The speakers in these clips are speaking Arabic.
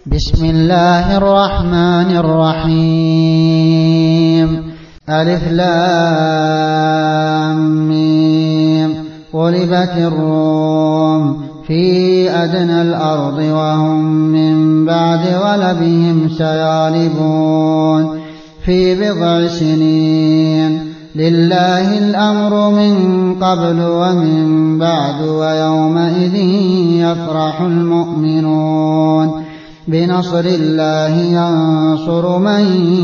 بسم الله الرحمن الرحيم. ألف لام ميم. غلبت الروم في أدنى الأرض وهم من بعد غلبهم سيغلبون في بضع سنين. لله الأمر من قبل ومن بعد ويومئذ يفرح المؤمنون. بنصر الله ينصر من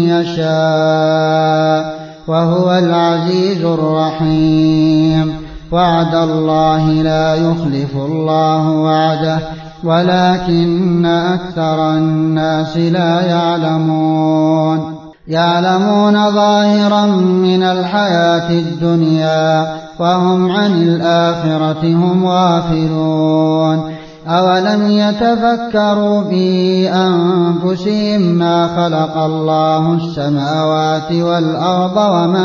يشاء وهو العزيز الرحيم. وعد الله لا يخلف الله وعده ولكن أكثر الناس لا يعلمون. يعلمون ظاهرا من الحياة الدنيا وهم عن الآخرة هم غافلون. أولم يتفكروا في أنفسهم ما خلق الله السماوات والأرض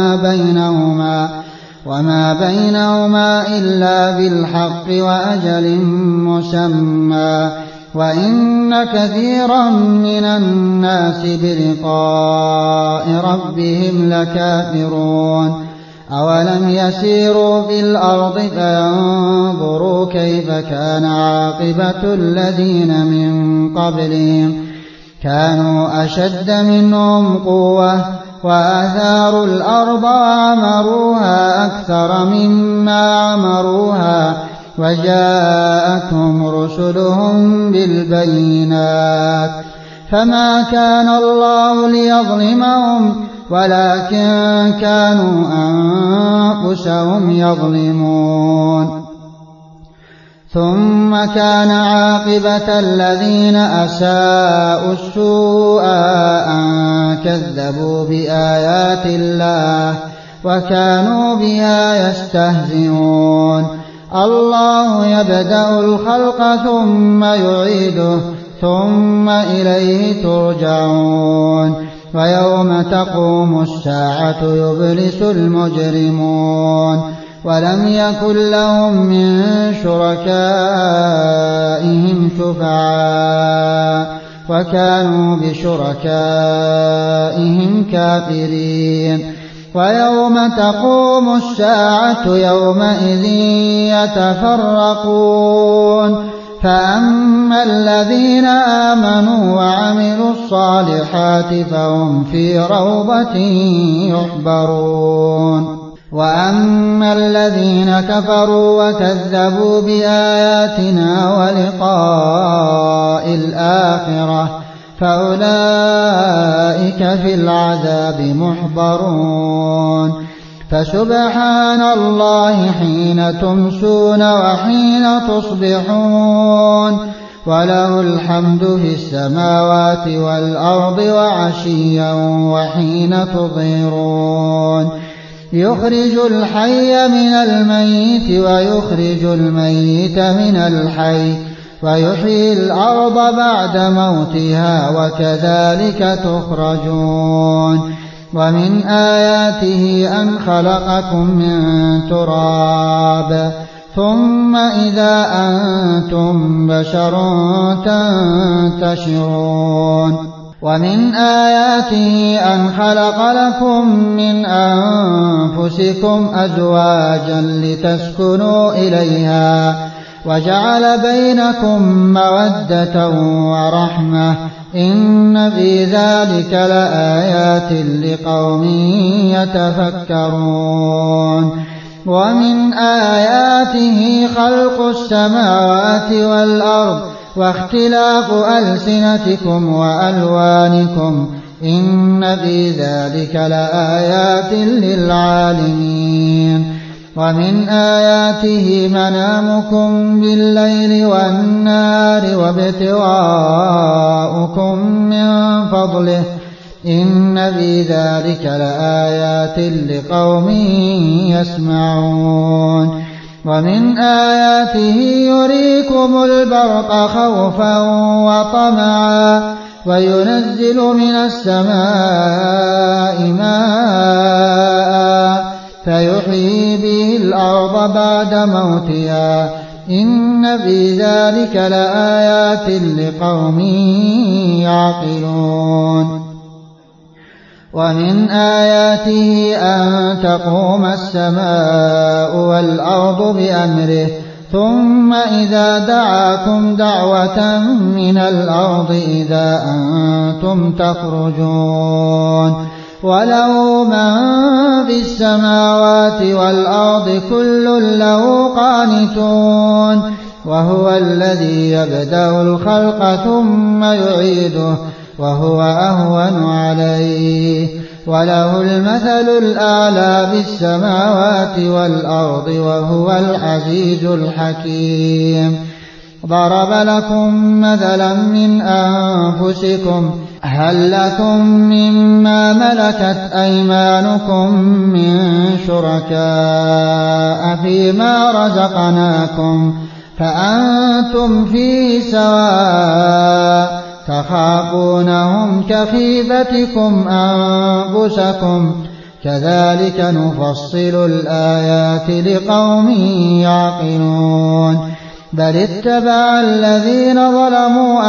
وما بينهما إلا بالحق وأجل مسمى وإن كثيرا من الناس بلقاء ربهم لكافرون. أولم يسيروا في الأرض فينظروا كيف كان عاقبة الذين من قبلهم كانوا أشد منهم قوة وآثاروا الأرض وعمروها أكثر مما عمروها وجاءتهم رسلهم بالبينات فما كان الله ليظلمهم ولكن كانوا أنفسهم يظلمون. ثم كان عاقبة الذين أساءوا السوء أن كذبوا بآيات الله وكانوا بها يستهزئون. الله يبدأ الخلق ثم يعيده ثم إليه ترجعون. ويوم تقوم الساعة يبلس المجرمون ولم يكن لهم من شركائهم شفعاء وكانوا بشركائهم كافرين. ويوم تقوم الساعة يومئذ يتفرقون فأما الذين آمنوا وعملوا الصالحات فهم في روضة يحبرون. وأما الذين كفروا وكذبوا بآياتنا ولقاء الآخرة فأولئك في العذاب محضرون. فسبحان الله حين تمسون وحين تصبحون وله الحمد في السماوات والأرض وعشيا وحين تظهرون. يخرج الحي من الميت ويخرج الميت من الحي ويحيي الأرض بعد موتها وكذلك تخرجون. ومن آياته أن خلقكم من تراب ثم إذا أنتم بشر تنتشرون. ومن آياته أن خلق لكم من أنفسكم أزواجا لتسكنوا إليها وجعل بينكم مودة ورحمة إن في ذلك لآيات لقوم يتفكرون. ومن آياته خلق السماوات والأرض واختلاف ألسنتكم وألوانكم إن في ذلك لآيات للعالمين. ومن آياته منامكم بالليل والنهار وابتغاؤكم من فضله إن في ذلك لآيات لقوم يسمعون. ومن آياته يريكم البرق خوفا وطمعا وينزل من السماء ماء فيحيي به الأرض بعد موتها إن في ذلك لآيات لقوم يعقلون ومن آياته أن تقوم السماء والأرض بأمره ثم إذا دعاكم دعوة من الأرض إذا أنتم تخرجون وله من في السماوات والأرض كل له قانتون وهو الذي يبدأ الخلق ثم يعيده وهو أهون عليه وله المثل الأعلى في السماوات والأرض وهو العزيز الحكيم ضرب لكم مثلا من أنفسكم هل لكم مما ملكت أيمانكم من شركاء فيما رزقناكم فأنتم فيه سواء تخافونهم كخيفتكم أنفسكم كذلك نفصل الآيات لقوم يعقلون بل اتبع الذين ظلموا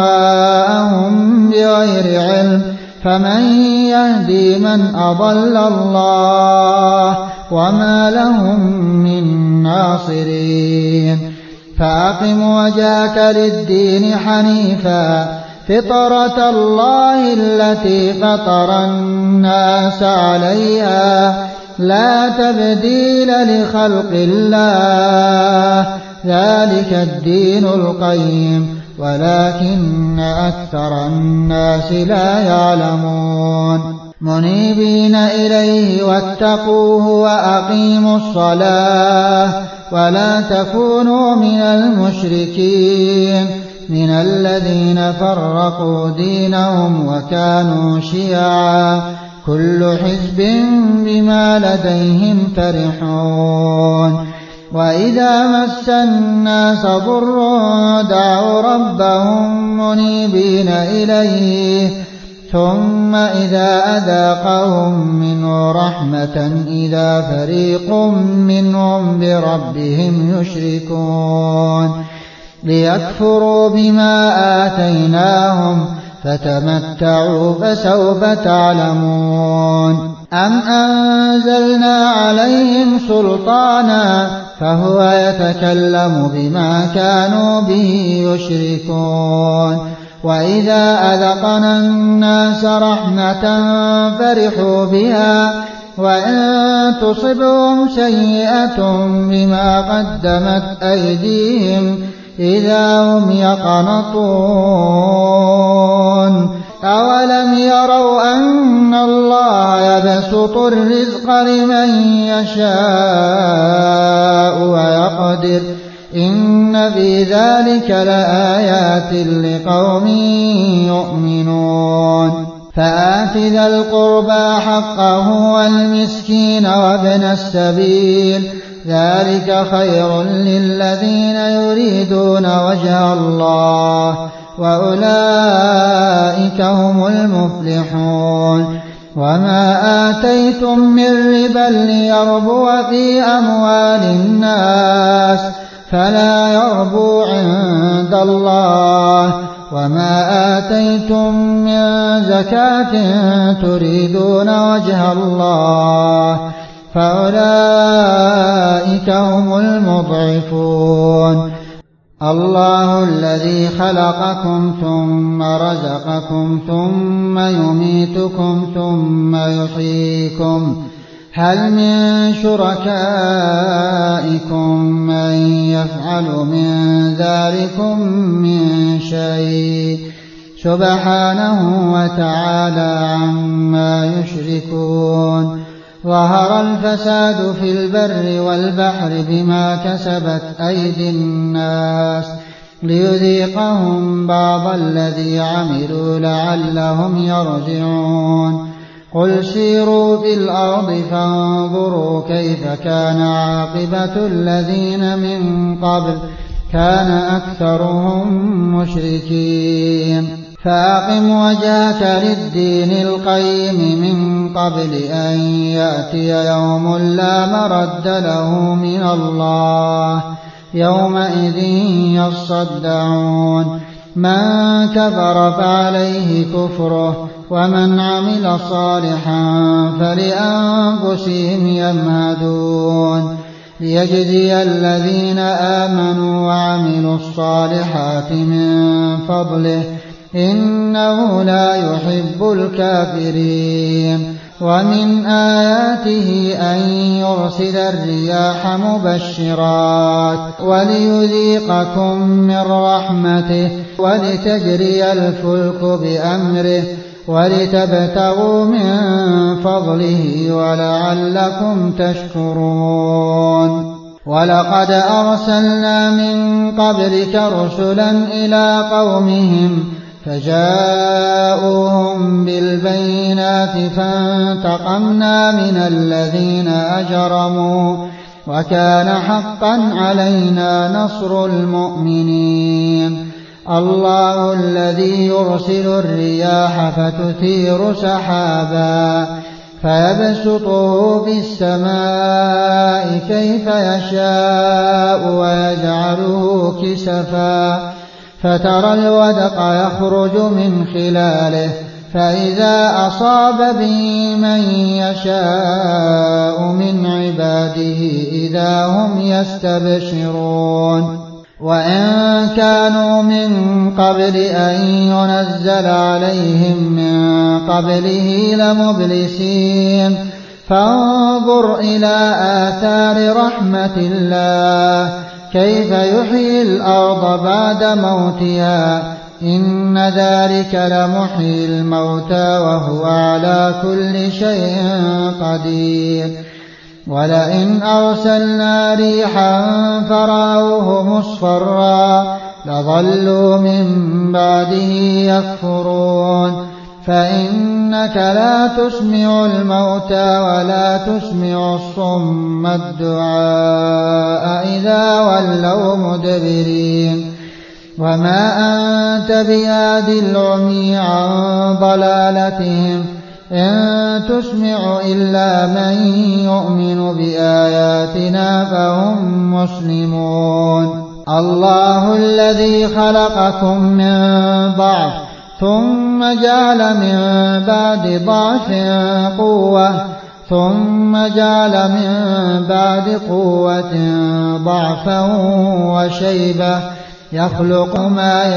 أهواءهم بغير علم فمن يهدي من أضل الله وما لهم من ناصرين فأقم وجهك للدين حنيفا فطرة الله التي فطر الناس عليها لا تبديل لخلق الله ذلك الدين القيم ولكن أكثر الناس لا يعلمون منيبين إليه واتقوه وأقيموا الصلاة ولا تكونوا من المشركين من الذين فرقوا دينهم وكانوا شيعا كل حزب بما لديهم فرحون وإذا مس الناس ضر دعوا ربهم منيبين إليه ثم إذا أذاقهم منه رحمة إذا فريق منهم بربهم يشركون ليكفروا بما آتيناهم فتمتعوا فسوف تعلمون أم أنزلنا عليهم سلطانا فهو يتكلم بما كانوا به يشركون وإذا أذقنا الناس رحمة فرحوا بها وإن تصبهم سيئة بما قدمت أيديهم إذا هم يقنطون أولم يروا أن الله يبسط الرزق لمن يشاء ويقدر إن في ذلك لآيات لقوم يؤمنون فآت ذا القربى حقه والمسكين وابن السبيل ذلك خير للذين يريدون وجه الله وأولئك هم المفلحون وما آتيتم من ربا ليربو في أموال الناس فلا يربو عند الله وما آتيتم من زكاة تريدون وجه الله فأولئك هم المضعفون الله الذي خلقكم ثم رزقكم ثم يميتكم ثم يحييكم هل من شركائكم من يفعل من ذلكم من شيء سبحانه وتعالى عما يشركون ظهر الفساد في البر والبحر بما كسبت أيدي الناس ليذيقهم بعض الذي عملوا لعلهم يرجعون قل سيروا في الأرض فانظروا كيف كان عاقبة الذين من قبل كان أكثرهم مشركين فأقم وجهك للدين القيم من قبل أن يأتي يوم لا مرد له من الله يومئذ يصدعون من كفر فعليه كفره ومن عمل صالحا فلأنفسهم يمهدون ليجزي الذين آمنوا وعملوا الصالحات من فضله إنه لا يحب الكافرين ومن آياته أن يرسل الرياح مبشرات وليذيقكم من رحمته ولتجري الفلك بأمره ولتبتغوا من فضله ولعلكم تشكرون ولقد أرسلنا من قبلك رسلا إلى قومهم فجاءوهم بالبينات فانتقمنا من الذين أجرموا وكان حقا علينا نصر المؤمنين الله الذي يرسل الرياح فتثير سحابا فيبسطه في السماء كيف يشاء ويجعله كسفا فترى الودق يخرج من خلاله فإذا أصاب به من يشاء من عباده إذا هم يستبشرون وإن كانوا من قبل أن ينزل عليهم من قبله لمبلسين فانظر إلى آثار رحمة الله كيف يحيي الأرض بعد موتها إن ذلك لمحيي الموتى وهو على كل شيء قدير ولئن أرسلنا ريحا فرأوه مصفرا لظلوا من بعده يكفرون فإنك لا تسمع الموتى ولا تسمع الصم الدعاء إذا ولوا مدبرين وما أنت بهاد العمي عن ضلالتهم إن تسمع إلا من يؤمن بآياتنا فهم مسلمون الله الذي خلقكم من ضعف ثم جعل من بعد ضعف قوة ثم جعل من بعد قوة ضعفا وشيبة يخلق ما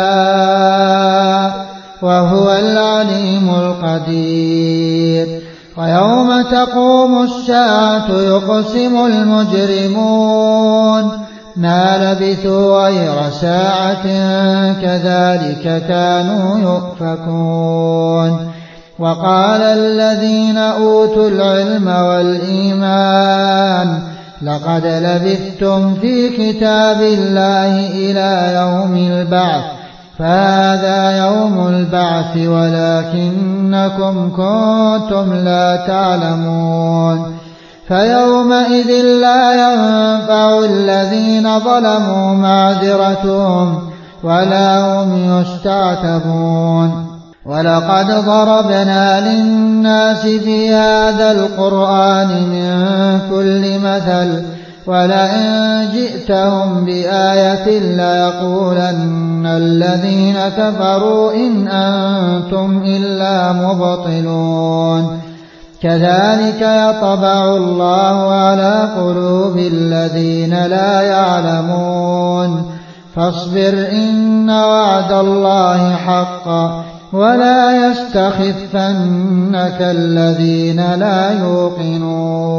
يشاء وهو العليم القدير ويوم تقوم الساعة يقسم المجرمون ما لبثوا غير ساعة كذلك كانوا يؤفكون وقال الذين أوتوا العلم والإيمان لقد لبثتم في كتاب الله إلى يوم البعث فهذا يوم البعث ولكنكم كنتم لا تعلمون فيومئذ لا ينفع الذين ظلموا معذرتهم ولا هم يستعتبون ولقد ضربنا للناس في هذا القرآن من كل مثل ولئن جئتهم بآية ليقولن الذين كفروا إن أنتم إلا مبطلون كذلك يطبع الله على قلوب الذين لا يعلمون فاصبر إن وعد الله حق ولا يستخفنك الذين لا يوقنون